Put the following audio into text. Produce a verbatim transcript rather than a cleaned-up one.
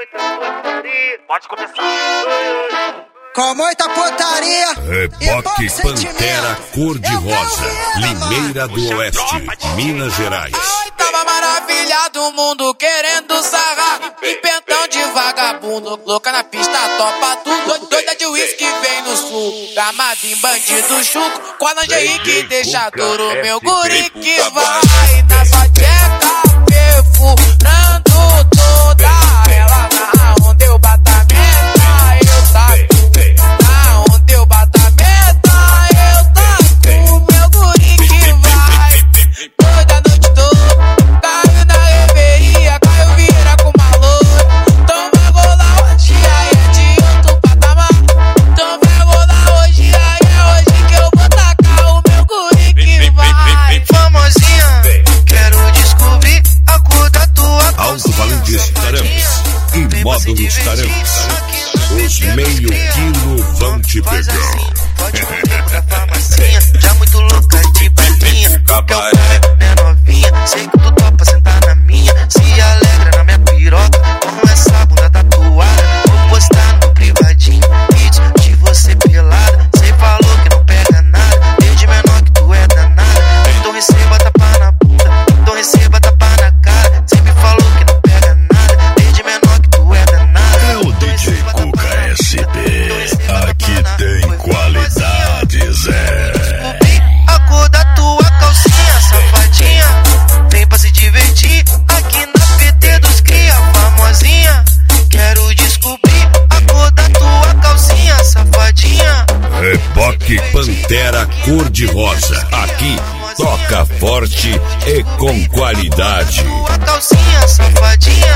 Pode começar. Com muita putaria. Reboque Pantera cor-de-rosa, Limeira do Oeste, Minas Gerais. A oitava maravilha do mundo querendo sarrar. E pentão de vagabundo, louca na pista, topa tudo. Doida de uísque vem no sul, gamado em bandido chuco. Com a lingerie que deixa duro, meu guri que vai na sua tcheca, perfurando toda ela. Na onde eu bato a meta, eu saco. Na onde eu bato a meta, eu taco. Meu guri que vai toda noite toda. Caiu na reveria, caiu vira com maluco. Então vai rolar hoje, aí é de outro patamar. Então vai rolar hoje, aí é hoje que eu vou tacar o meu guri que vai. Famosinha, quero descobrir a cor da tua Alto Valentes Tarantes e Módulos Tarantes. Os meio quilo vão te pegar. Pode correr pra farmacinha, já muito louca de balinha. Que eu quero minha novinha, sei que tu topa sentar na minha. Se alegra na minha piroca, com essa bunda tatuada. Vou postar no privadinho, vídeo de você pelada. Cê falou que não pega nada, desde menor que tu é danada. Então receba tapa na bunda, então receba tapa na cara. Cê me falou que não pega nada, desde menor que tu é danada. É o D J Cuca S P, aqui tem qualidades, é. A cor da tua calcinha, safadinha, vem pra se divertir aqui na P T dos cria, famosinha. Quero descobrir a cor da tua calcinha, safadinha. Reboque Pantera cor-de-rosa, aqui toca forte e com qualidade. A calcinha, safadinha.